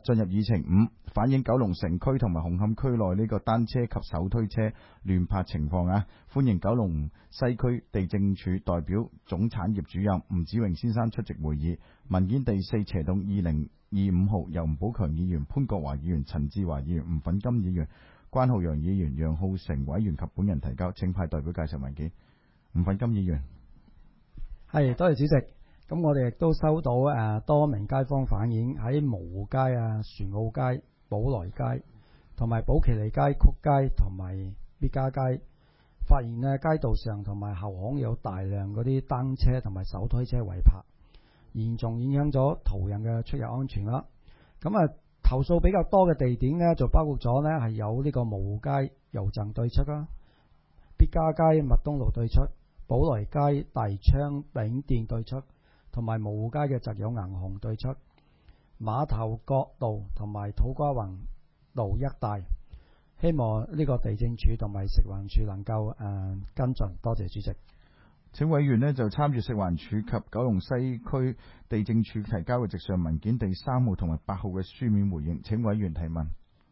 進入議程5，反映九龍城區同埋紅磡區內呢個單車及手推車亂泊情況啊！歡迎九龍西區地政處代表總產業主任吳子榮先生出席會議。文件第4/2025號由吳寶強議員、潘國華議員、陳志華議員、吳粉金議員、關浩洋議員、楊浩成委員及本人提交，請派代表介紹文件。吳粉金議員。 係，多謝主席。咁我哋亦都收到多名街坊反映喺蕪湖街船澳街、寶來街同埋寶其利街、曲街同埋必嘉街，發現街道上同埋後巷有大量嗰啲單車同埋手推車違泊，嚴重影響咗途人嘅出入安全啦。咁投訴比較多嘅地點呢，就包括咗呢係有呢個蕪湖街郵政對出啦、必嘉街麥東路對出、寶來街大昌餅店對出，同埋蕪湖街嘅澤友銀行對出、馬頭角道同埋土瓜灣路一帶，希望呢個地政處同埋食環署能夠跟進。多謝主席。 請委員呢就參與食環署及九龍西區地政處提交嘅直上文件第3號同埋8號嘅書面回應。請委員提問。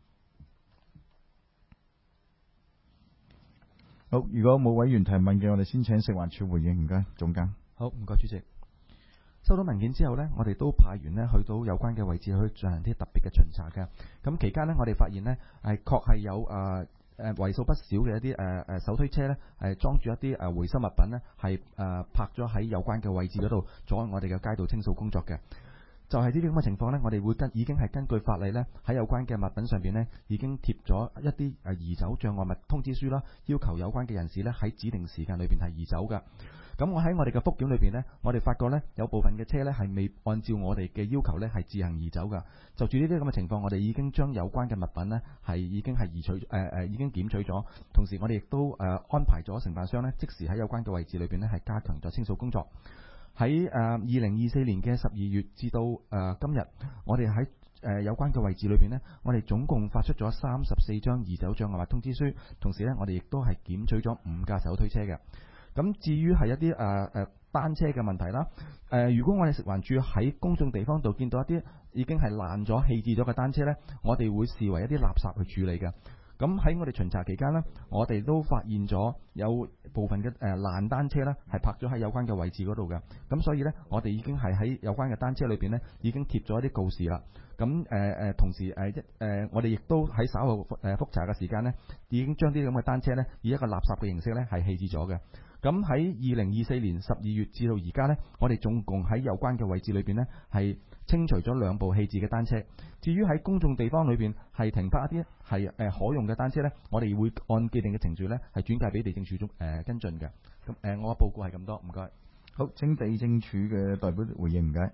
好，如果冇委員提問嘅，我哋先請食環署回應。唔該，總監。 好，唔該主席。收到文件之後呢，我哋都派員呢去到有關嘅位置去進行啲特別嘅巡查嘅。咁期間呢，我哋發現呢係確係有為數不少嘅一啲手推車呢係裝住一啲回收物品呢係泊咗喺有關嘅位置嗰度，阻礙我哋嘅街道清掃工作嘅。就係呢啲咁嘅情況呢，我哋已經係根據法例呢喺有關嘅物品上邊呢已經貼咗一啲移走障礙物通知書啦，要求有關嘅人士呢喺指定時間裏邊係移走嘅。咁我喺我哋嘅覆檢裏邊呢，我哋發覺呢有部分嘅車呢係未按照我哋嘅要求呢係自行移走㗎。就住呢啲咁嘅情況，我哋已經將有關嘅物品呢係已經係移取已經檢取咗，同時我哋亦都安排咗承辦商呢即時喺有關嘅位置裏邊呢係加強咗清掃工作。喺2024年嘅12月至到今日，我哋喺有關嘅位置裏邊呢，我哋總共發出咗34張移走障礙物通知書，同時呢，我哋亦都係檢取咗5架手推車嘅。咁至於係一啲單車嘅問題啦，如果我哋食環署喺公眾地方度見到一啲已經係爛咗、棄置咗嘅單車呢，我哋會視為一啲垃圾去處理嘅。咁喺我哋巡查期間呢，我哋都發現咗有部分嘅爛單車呢係泊咗喺有關嘅位置嗰度嘅。咁所以呢，我哋已經係喺有關嘅單車裏邊呢已經貼咗一啲告示啦。咁同時我哋亦都喺稍後覆查嘅時間呢，已經將啲咁嘅單車呢以一個垃圾嘅形式呢係棄置咗嘅。咁喺2024年12月至到而家呢，我哋總共喺有關嘅位置裏邊呢係清除咗2部棄置嘅單車。至於喺公眾地方裏邊係停泊一啲係可用嘅單車呢，我哋會按既定嘅程序呢係轉介俾地政處跟進嘅。咁我嘅報告係咁多，唔該。 好，請地政處嘅代表回應，唔該。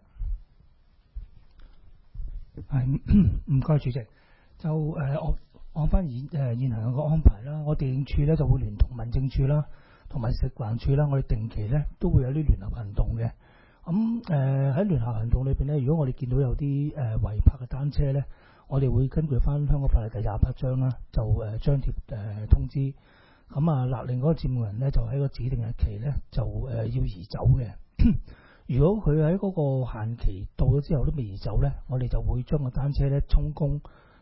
唔該主席。就按翻現行嘅安排啦，我地政處呢就會聯同民政處啦，同埋食環署啦，我哋定期呢都會有啲聯合行動嘅。咁喺聯合行動裏邊呢，如果我哋見到有啲違泊嘅單車呢，我哋會根據翻香港法例第28章啦，就張貼通知。咁勒令嗰個佔用人呢，就喺個指定日期呢，就要移走嘅。如果佢喺嗰個限期到咗之後都未移走呢，我哋就會將個單車呢充公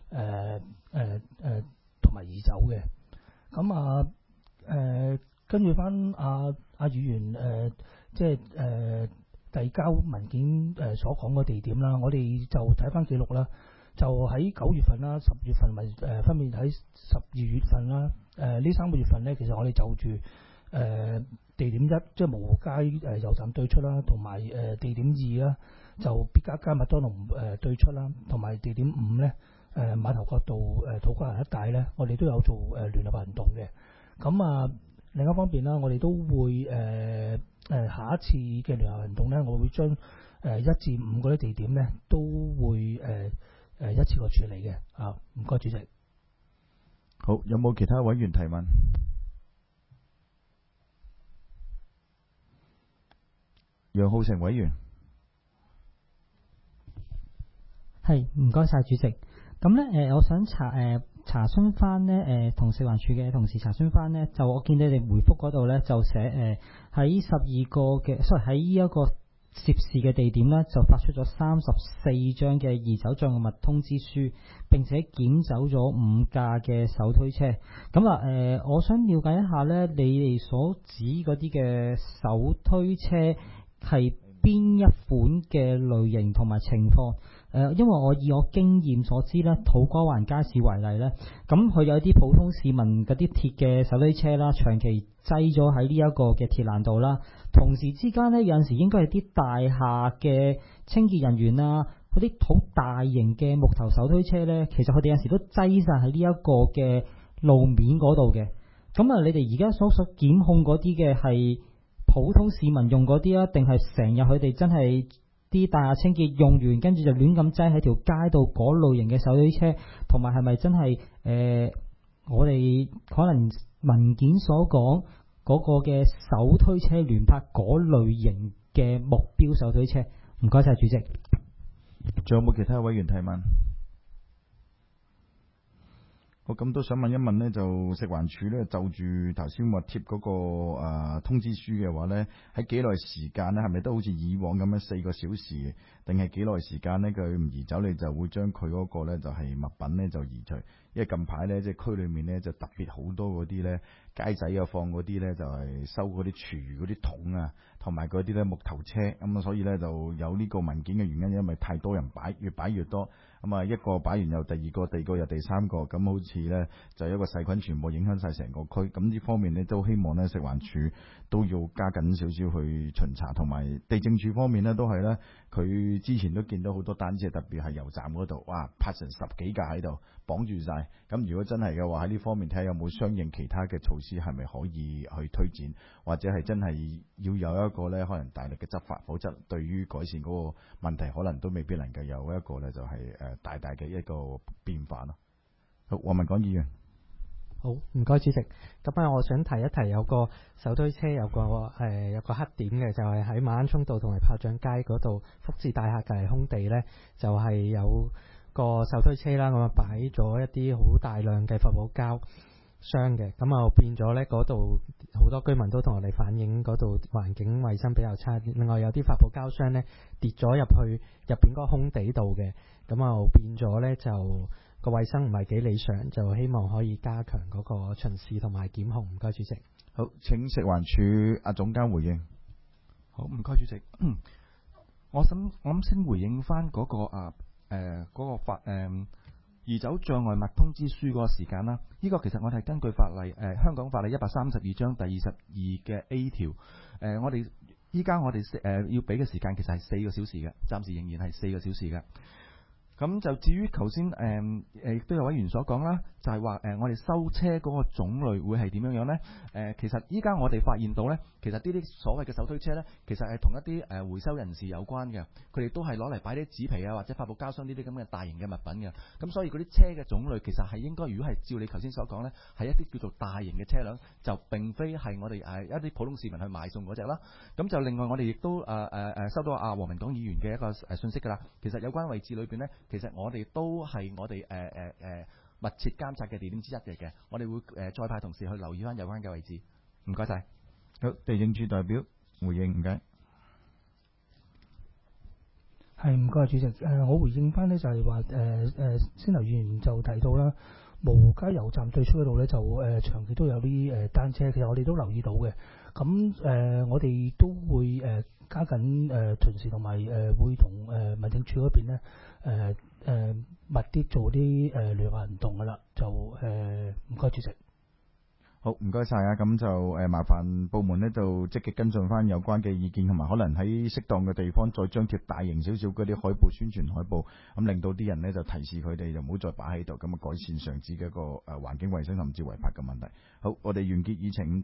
同埋移走嘅。咁跟住翻阿議員即係遞交文件所講嘅地點啦，我哋就睇翻記錄啦，就喺9月份啦、10月份咪分別喺12月份啦，呢3個月份呢，其實我哋就住地點1即係蕪湖街油站對出啦，同埋地點2啦，就必嘉街麥當勞對出啦，同埋地點5呢，馬頭角道土瓜灣一帶呢，我哋都有做聯合行動嘅。咁另一方面啦，我哋都會下一次嘅聯合行動呢，我會將1至5嗰啲地點呢都會一次過處理嘅。唔該主席。 好，有冇其他委員提問？楊浩成委員。 係，唔該晒主席。咁咧我想查詢翻呢，同食環署嘅同事查詢翻呢，就我見你哋回覆嗰度呢，就寫喺12個嘅，喺呢一個涉事嘅地點呢，就發出咗34張嘅移走障礙物通知書，並且檢走咗5架嘅手推車。咁我想了解一下呢，你哋所指嗰啲嘅手推車係邊一款嘅類型同埋情況？因為我以我經驗所知咧，土瓜灣街市為例咧，咁佢有啲普通市民嗰啲鐵嘅手推車啦，長期擠咗喺呢一個嘅鐵欄度啦。同時之間咧，有陣時應該係啲大廈嘅清潔人員啊，嗰啲好大型嘅木頭手推車咧，其實佢哋有陣時都擠晒喺呢一個嘅路面嗰度嘅。咁你哋而家所檢控嗰啲嘅係普通市民用嗰啲啊，定係成日佢哋真係啲大廈清潔用完，跟住就亂咁擠喺條街度嗰類型嘅手推車，同埋係咪真係我哋可能文件所講嗰個嘅手推車聯拍嗰類型嘅目標手推車？唔該晒主席。 仲有冇其他委員提問？我咁都想問一問呢，就食環署呢，就住頭先話貼嗰個通知書嘅話呢，喺幾耐時間呢？係咪都好似以往咁樣4個小時，定係幾耐時間呢？佢唔移走，你就會將佢嗰個呢，就係物品呢，就移除。因為近排呢，即係區裏面呢，就特別好多嗰啲呢，街仔啊放嗰啲呢，就係收嗰啲廚餘嗰啲桶啊，同埋嗰啲呢木頭車咁啊，所以呢，就有呢個文件嘅原因，因為太多人擺，越擺越多。咁一個擺完又第二個，第二個又第三個，咁好似呢，就一個細菌全部影響晒成個區。咁呢方面呢，都希望呢食環署都要加緊少少去巡查，同埋地政署方面呢，都係呢，佢之前都見到好多單車，特別係油站嗰度，哇，泊成10幾架喺度綁住晒。咁如果真係嘅話，喺呢方面睇下有冇相應其他嘅措施，係咪可以去推展，或者係真係要有一個呢，可能大力嘅執法，否則對於改善嗰個問題，可能都未必能夠有一個呢，就係大大嘅一個變化咯。好，黃文廣議員。 好，唔該主席。咁我想提一提有個手推車有個黑點嘅，就係喺馬鞍涌道同埋炮仗街嗰度福智大廈隔離空地呢，就係有個手推車啦，咁擺咗一啲好大量嘅發泡膠箱嘅，咁變咗呢嗰度好多居民都同我哋反映嗰度環境衛生比較差。另外有啲發泡膠箱呢跌咗入去入邊嗰個空地度嘅，咁變咗呢就個衛生唔係幾理想，就希望可以加強嗰個巡視同埋檢控。唔該主席。 好，請食環署阿總監回應。 好，唔該主席。我諗先回應翻嗰個移走障礙物通知書嗰個時間啦。呢個其實我哋係根據法例香港法例132章第22嘅 A 條。我哋依家我哋要俾嘅時間其實係4個小時嘅，暫時仍然係4個小時嘅。咁就至於頭先亦都有委員所講啦，就係話我哋收車嗰個種類會係點樣呢？其實依家我哋發現到呢，其實呢啲所謂嘅手推車呢，其實係同一啲回收人士有關嘅，佢哋都係攞嚟擺啲紙皮啊或者發泡膠箱呢啲咁嘅大型嘅物品嘅。咁所以嗰啲車嘅種類其實係應該，如果係照你頭先所講呢，係一啲叫做大型嘅車輛，就並非係我哋一啲普通市民去買送嗰隻啦。咁就另外我哋亦都收到黃文廣議員嘅一個信息㗎啦。其實有關位置裏邊呢，其實我哋都係我哋密切監察嘅地點之一嚟嘅，我哋會再派同事去留意翻有關嘅位置。唔該晒。 好，地政處代表回應，唔該。 係，唔該主席。我回應翻呢就係話先頭議員就提到啦，蕪湖街油站對出嗰度呢，就長期都有啲單車，其實我哋都留意到嘅。咁我哋都會加緊巡視同埋會同民政處嗰邊呢密啲做啲聯合行動噶啦，就唔該主席。 好，唔該晒啊！咁就麻煩部門呢就積極跟進翻有關嘅意見，同埋可能喺適當嘅地方再張貼大型少少嗰啲海報宣傳海報，咁令到啲人呢就提示佢哋就唔好再擺喺度，咁改善上址嘅一個環境衛生甚至違法嘅問題。好，我哋完結議程。